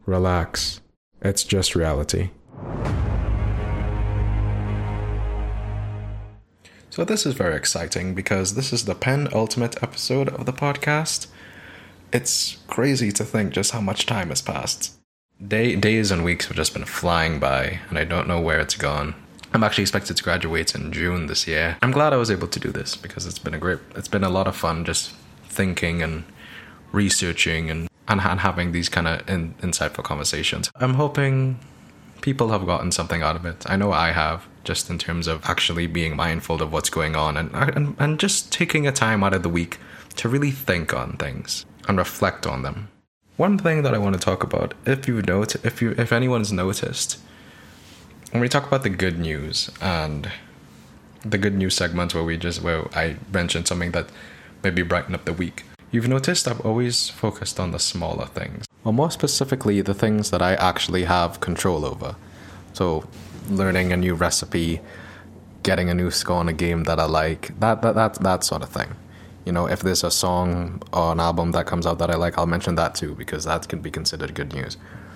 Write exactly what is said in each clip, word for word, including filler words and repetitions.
Relax. It's just reality. So this is very exciting because this is the penultimate episode of the podcast. It's crazy to think just how much time has passed. Day, days and weeks have just been flying by, and I don't know where it's gone. I'm actually expected to graduate in June this year. I'm glad I was able to do this because it's been a great, it's been a lot of fun just thinking and researching and, and, and having these kind of in, insightful conversations. I'm hoping people have gotten something out of it. I know I have, just in terms of actually being mindful of what's going on and, and, and just taking a time out of the week to really think on things and reflect on them. One thing that I want to talk about, if you note, if you, if anyone's noticed, when we talk about the good news and the good news segment where we just where I mentioned something that maybe brighten up the week, you've noticed I've always focused on the smaller things, or more specifically, the things that I actually have control over. So, learning a new recipe, getting a new score on a game that I like, that that that that sort of thing. You know, if there's a song or an album that comes out that I like, I'll mention that too, because that can be considered good news.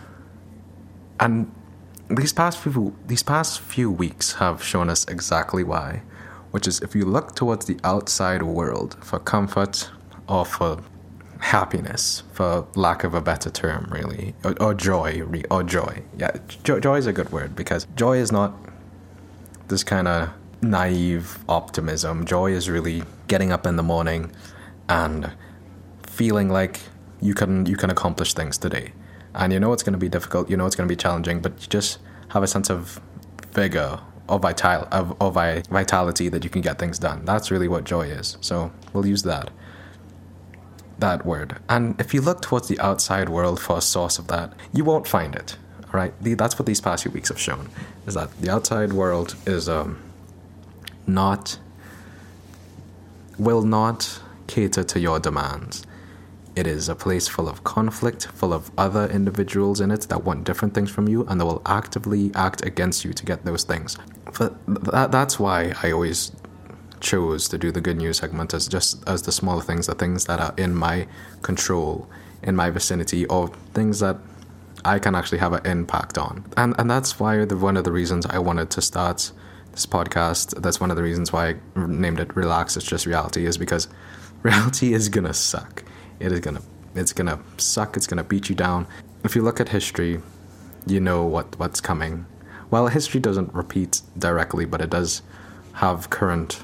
And these past few these past few weeks have shown us exactly why, which is if you look towards the outside world for comfort or for happiness, for lack of a better term, really, or, or joy, or joy. Yeah, jo- joy is a good word because joy is not this kind of naive optimism. Joy is really getting up in the morning and feeling like you can you can accomplish things today. And you know it's going to be difficult, you know it's going to be challenging, but you just have a sense of vigor or vital of, of vitality that you can get things done. That's really what joy is. So we'll use that. That word. And if you look towards the outside world for a source of that, you won't find it. All right? The, that's what these past few weeks have shown, is that the outside world is um, not, will not cater to your demands. It is a place full of conflict, full of other individuals in it that want different things from you, and that will actively act against you to get those things. But that, that's why I always chose to do the good news segment as just as the smaller things, the things that are in my control, in my vicinity, or things that I can actually have an impact on. And and that's why the one of the reasons I wanted to start this podcast, that's one of the reasons why I named it Relax, It's Just Reality, is because reality is gonna suck. It is gonna it's gonna suck, it's gonna beat you down. If you look at history, you know what, what's coming. Well, history doesn't repeat directly, but it does have current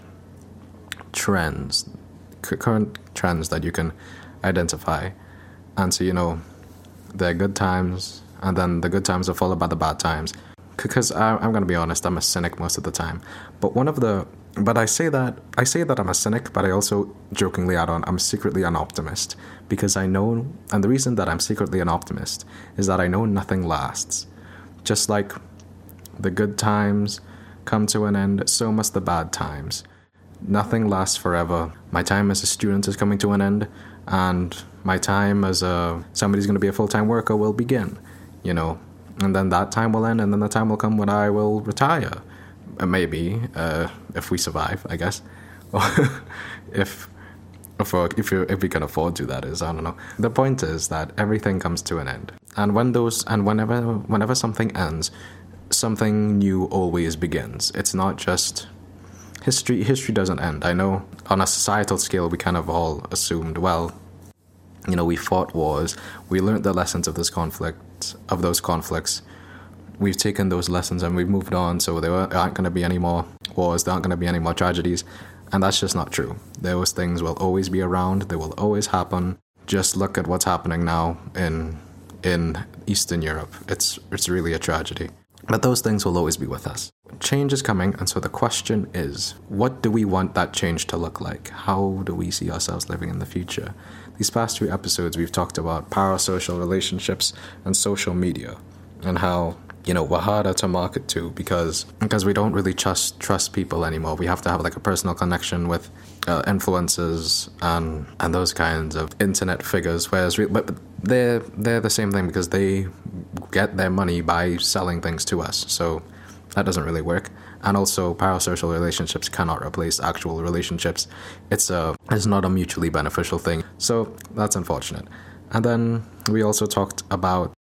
trends, current trends that you can identify. And so, you know, there are good times, and then the good times are followed by the bad times. Because I, I'm going to be honest, I'm a cynic most of the time. But one of the, but I say that, I say that I'm a cynic, but I also jokingly add on, I'm secretly an optimist. Because I know, and the reason that I'm secretly an optimist is that I know nothing lasts. Just like the good times come to an end, so must the bad times. Nothing lasts forever. My time as a student is coming to an end, and my time as a somebody's going to be a full-time worker will begin, you know, and then that time will end, and then the time will come when I will retire, uh, maybe, uh, if we survive, I guess, if if if, you, if we can afford to, that is, I don't know. The point is that everything comes to an end, and when those and whenever whenever something ends, something new always begins. It's not just History history doesn't end. I know on a societal scale we kind of all assumed, well, you know, we fought wars, we learned the lessons of this conflict, of those conflicts. We've taken those lessons and we've moved on, so there aren't going to be any more wars, there aren't going to be any more tragedies, and that's just not true. Those things will always be around, they will always happen. Just look at what's happening now in in Eastern Europe. It's it's really a tragedy. But those things will always be with us. Change is coming, and so the question is, what do we want that change to look like? How do we see ourselves living in the future? These past few episodes, we've talked about parasocial relationships and social media, and how, you know, we're harder to market to because because we don't really trust trust people anymore. We have to have like a personal connection with uh, influencers and and those kinds of internet figures. Whereas, re- but they're they're the same thing because they get their money by selling things to us. So that doesn't really work. And also, parasocial relationships cannot replace actual relationships. It's a it's not a mutually beneficial thing. So that's unfortunate. And then we also talked about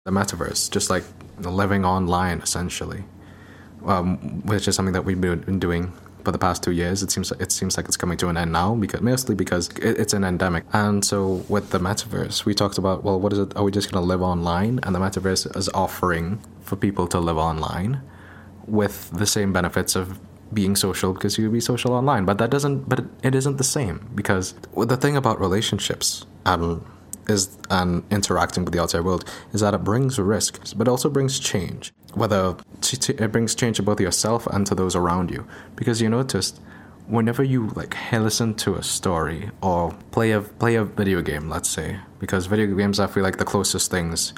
the metaverse, just like living online essentially, um, which is something that we've been doing for the past two years. It seems it seems like it's coming to an end now, because mostly because it, it's an endemic. And so with the metaverse, we talked about, well, what is it? Are we just going to live online? And the metaverse is offering for people to live online with the same benefits of being social, because you can be social online. But that doesn't. But it, it isn't the same, because the thing about relationships and is and interacting with the outside world is that it brings risk, but also brings change. Whether it brings change to both yourself and to those around you, because you noticed whenever you like listen to a story or play a play a video game, let's say, because video games I feel like the closest things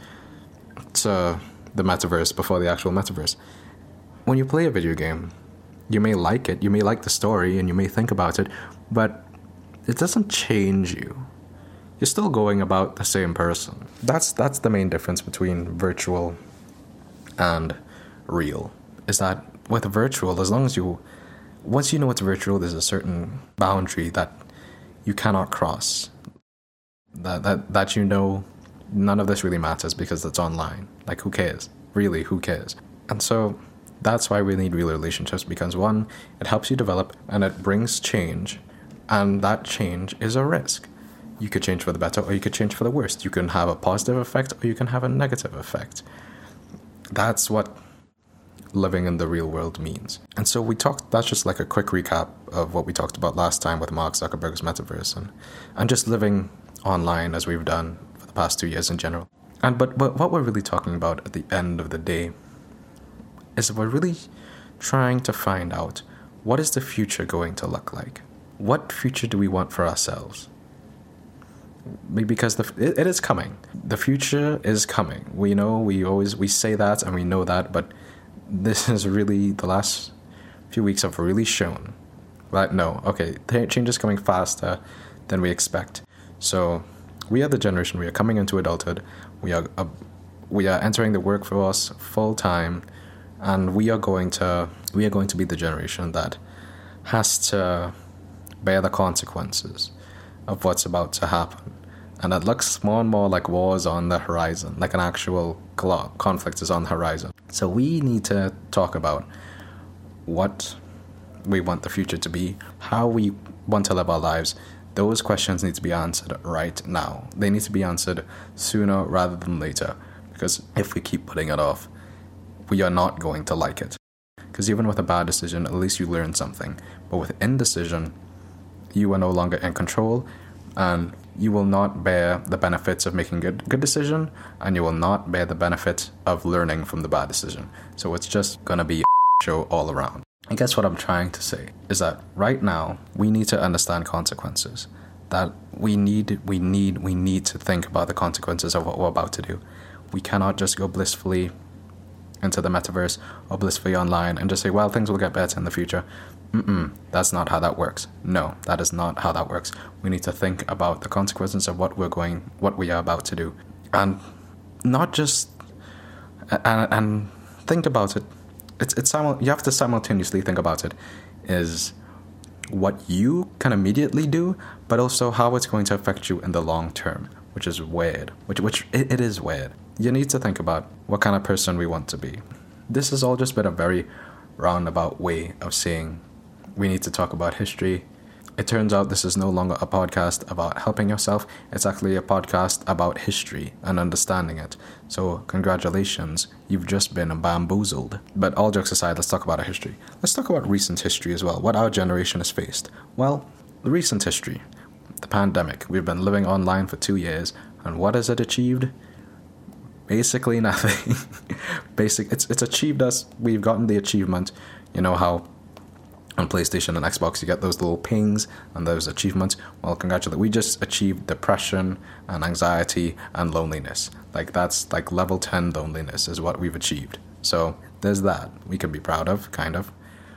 to the metaverse before the actual metaverse. When you play a video game, you may like it, you may like the story, and you may think about it, but it doesn't change you. You're still going about the same person. That's that's the main difference between virtual and real, is that with virtual, as long as you, once you know it's virtual, there's a certain boundary that you cannot cross. That that that you know, none of this really matters because it's online. Like, who cares? Really, who cares? And so that's why we need real relationships, because one, it helps you develop and it brings change, and that change is a risk. You could change for the better or you could change for the worst. You can have a positive effect or you can have a negative effect. That's what living in the real world means. And so we talked, that's just like a quick recap of what we talked about last time with Mark Zuckerberg's metaverse and, and just living online as we've done for the past two years in general. And but, but what we're really talking about at the end of the day is we're really trying to find out, what is the future going to look like? What future do we want for ourselves? Because the it, it is coming. The future is coming. We know, we always, we say that and we know that, but this is really, the last few weeks have really shown that no, okay, change is coming faster than we expect. So we are the generation, we are coming into adulthood, we are uh, we are entering the workforce full time, and we are going to we are going to be the generation that has to bear the consequences of what's about to happen. And it looks more and more like wars on the horizon, like an actual conflict is on the horizon. So we need to talk about what we want the future to be, how we want to live our lives. Those questions need to be answered right now. They need to be answered sooner rather than later, because if we keep putting it off, we are not going to like it. Because even with a bad decision, at least you learn something. But with indecision, you are no longer in control, and you will not bear the benefits of making a good, good decision, and you will not bear the benefit of learning from the bad decision. So it's just gonna be a show all around. I guess what I'm trying to say is that right now, we need to understand consequences. That we need, we need, we need to think about the consequences of what we're about to do. We cannot just go blissfully into the metaverse or blissfully online and just say, well, things will get better in the future. Mm-mm, that's not how that works. No, that is not how that works. We need to think about the consequences of what we're going, what we are about to do, and not just, and, and think about it. It's it's you have to simultaneously think about it, is what you can immediately do, but also how it's going to affect you in the long term, which is weird. Which which it, it is weird. You need to think about what kind of person we want to be. This has all just been a very roundabout way of saying we need to talk about history. It turns out this is no longer a podcast about helping yourself. It's actually a podcast about history and understanding it. So congratulations, you've just been bamboozled. But all jokes aside, let's talk about our history. Let's talk about recent history as well, what our generation has faced. Well, the recent history, the pandemic. We've been living online for two years, and what has it achieved? Basically nothing. Basic. It's it's achieved us. We've gotten the achievement. You know how on PlayStation and Xbox you get those little pings and those achievements. Well, congratulations. We just achieved depression and anxiety and loneliness. Like that's like level ten loneliness is what we've achieved. So there's that we can be proud of, kind of.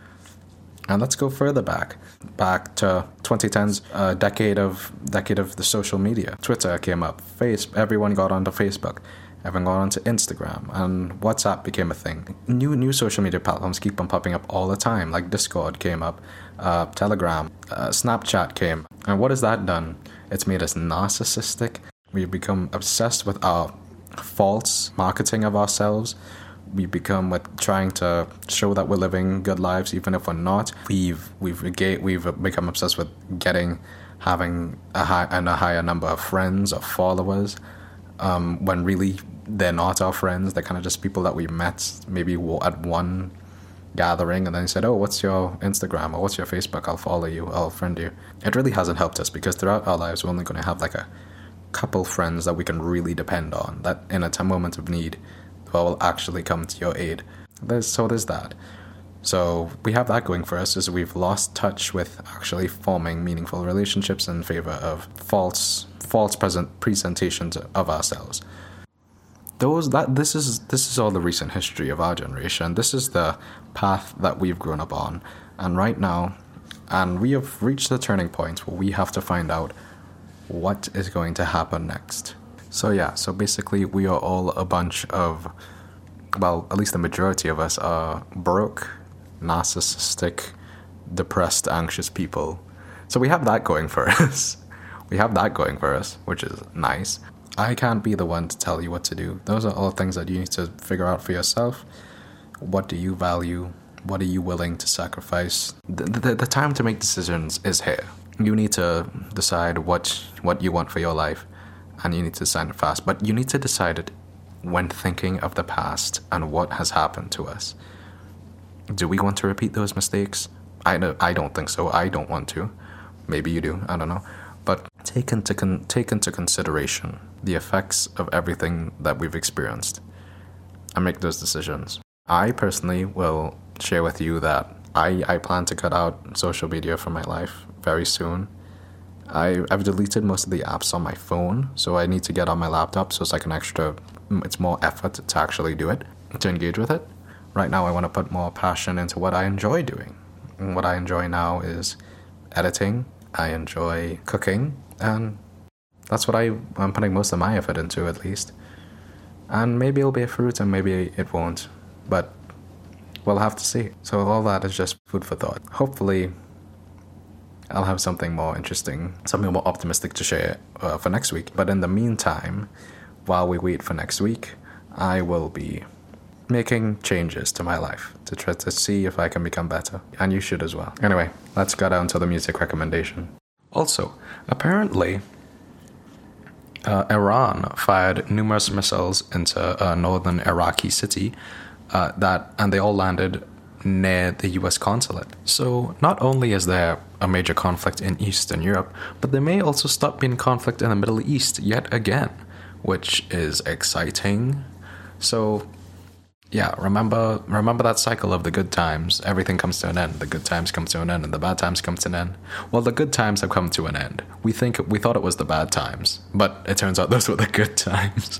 And let's go further back, back to twenty tens, a decade of decade of the social media. Twitter came up. Face. Everyone got onto Facebook. Everyone got onto Instagram, and WhatsApp became a thing. New new social media platforms keep on popping up all the time, like Discord came up, uh, Telegram, uh, Snapchat came. And what has that done? It's made us narcissistic. We've become obsessed with our false marketing of ourselves. We become with trying to show that we're living good lives, even if we're not. We've we've we've become obsessed with getting, having a high and a higher number of friends or followers, um, when really they're not our friends. They're kind of just people that we met maybe at one gathering, and then said, "Oh, what's your Instagram or what's your Facebook? I'll follow you. I'll friend you." It really hasn't helped us, because throughout our lives we're only going to have like a couple friends that we can really depend on, that in a time moment of need will actually come to your aid. There's, so there's that. So we have that going for us, is we've lost touch with actually forming meaningful relationships in favor of false false present presentations of ourselves. Those that this is this is all the recent history of our generation. This is the path that we've grown up on, and right now, and we have reached the turning point where we have to find out what is going to happen next. So yeah, so basically we are all a bunch of, well, at least the majority of us are broke, narcissistic, depressed, anxious people. So we have that going for us. We have that going for us, which is nice. I can't be the one to tell you what to do. Those are all things that you need to figure out for yourself. What do you value? What are you willing to sacrifice? The, the, the time to make decisions is here. You need to decide what what you want for your life, and you need to decide it fast. But you need to decide it when thinking of the past and what has happened to us. Do we want to repeat those mistakes? I don't, I don't think so. I don't want to. Maybe you do. I don't know. But take into con- take into consideration the effects of everything that we've experienced and make those decisions. I personally will share with you that I, I plan to cut out social media from my life very soon. I, I've deleted most of the apps on my phone, so I need to get on my laptop, so it's like an extra, it's more effort to actually do it, to engage with it. Right now I want to put more passion into what I enjoy doing. And what I enjoy now is editing, I enjoy cooking, and that's what I, I'm putting most of my effort into, at least. And maybe it'll be a fruit and maybe it won't, but we'll have to see. So all that is just food for thought. Hopefully I'll have something more interesting, something more optimistic to share uh, for next week. But in the meantime, while we wait for next week, I will be making changes to my life to try to see if I can become better. And you should as well. Anyway, let's go down to the music recommendation. Also, apparently, uh, Iran fired numerous missiles into a northern Iraqi city, uh, that, and they all landed near the U S consulate. So not only is there a major conflict in Eastern Europe, but there may also stop being conflict in the Middle East yet again, which is exciting. So yeah, remember remember that cycle of the good times. Everything comes to an end. The good times come to an end, and the bad times come to an end. Well, the good times have come to an end. We think we thought it was the bad times, but it turns out those were the good times.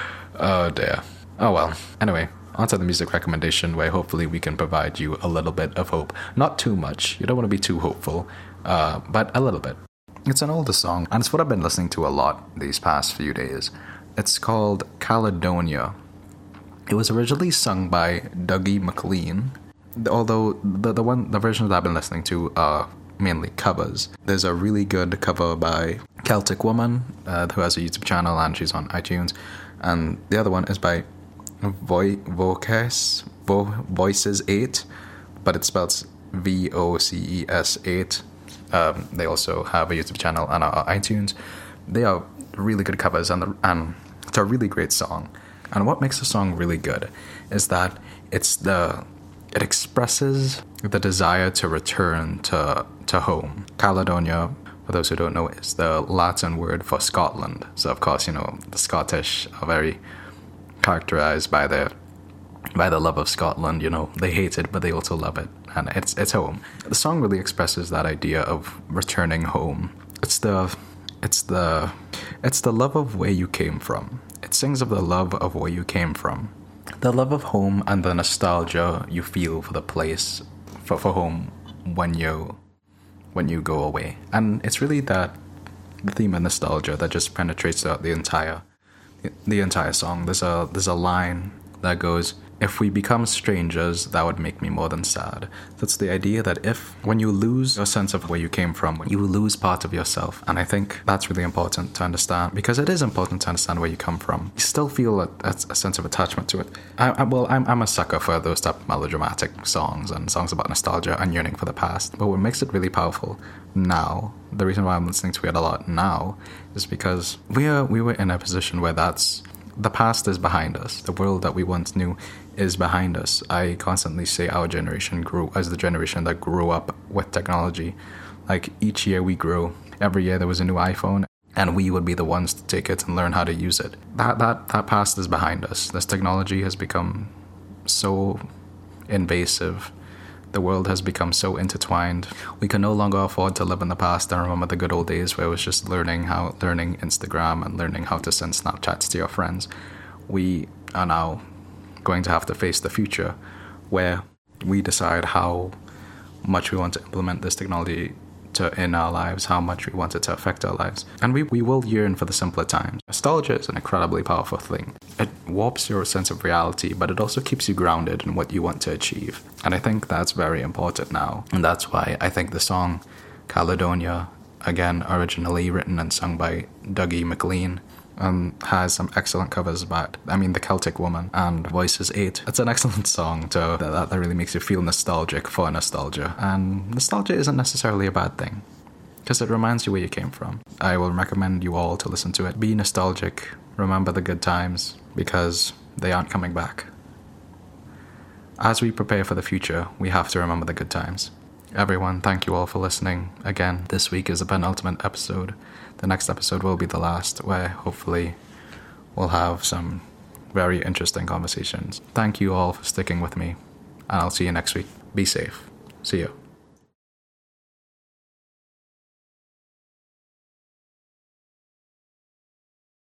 Oh dear. Oh well. Anyway, onto the music recommendation, where hopefully we can provide you a little bit of hope. Not too much. You don't want to be too hopeful, uh, but a little bit. It's an older song, and it's what I've been listening to a lot these past few days. It's called Caledonia. It was originally sung by Dougie MacLean, although the the one the versions that I've been listening to are mainly covers. There's a really good cover by Celtic Woman, uh, who has a YouTube channel and she's on iTunes, and the other one is by Vo- Voces Vo- Voices eight, but it spells V O C E S eight. Um, they also have a YouTube channel and are on iTunes. They are really good covers, and the, and it's a really great song. And what makes the song really good is that it's the it expresses the desire to return to to home. Caledonia, for those who don't know, is the Latin word for Scotland. So of course, you know, the Scottish are very characterized by their by the love of Scotland. You know, they hate it, but they also love it, and it's it's home. The song really expresses that idea of returning home. It's the it's the it's the love of where you came from. It sings of the love of where you came from, the love of home, and the nostalgia you feel for the place, for, for home when you when you go away. And it's really that the theme of nostalgia that just penetrates throughout the entire the entire song. There's a there's a line that goes, If we become strangers, that would make me more than sad. That's the idea that if, when you lose your sense of where you came from, you lose part of yourself. And I think that's really important to understand, because it is important to understand where you come from. You still feel a, a, a sense of attachment to it. I, I, well, I'm, I'm a sucker for those type of melodramatic songs and songs about nostalgia and yearning for the past. But what makes it really powerful now, the reason why I'm listening to it a lot now, is because we are we were in a position where that's, the past is behind us. The world that we once knew is behind us. I constantly say our generation grew as the generation that grew up with technology. Like, each year we grew. Every year there was a new iPhone, and we would be the ones to take it and learn how to use it. That that that past is behind us. This technology has become so invasive. The world has become so intertwined. We can no longer afford to live in the past and remember the good old days where it was just learning how learning Instagram and learning how to send Snapchats to your friends. We are now going to have to face the future, where we decide how much we want to implement this technology to in our lives, how much we want it to affect our lives. And we, we will yearn for the simpler times. Nostalgia is an incredibly powerful thing. It warps your sense of reality, but it also keeps you grounded in what you want to achieve. And I think that's very important now. And that's why I think the song Caledonia, again, originally written and sung by Dougie MacLean, Um, has some excellent covers by, I mean, The Celtic Woman and Voices eight. It's an excellent song to, that, that really makes you feel nostalgic for nostalgia. And nostalgia isn't necessarily a bad thing, because it reminds you where you came from. I will recommend you all to listen to it. Be nostalgic, remember the good times, because they aren't coming back. As we prepare for the future, we have to remember the good times. Everyone, thank you all for listening. Again, this week is the penultimate episode. The next episode will be the last, where hopefully we'll have some very interesting conversations. Thank you all for sticking with me, and I'll see you next week. Be safe. See you.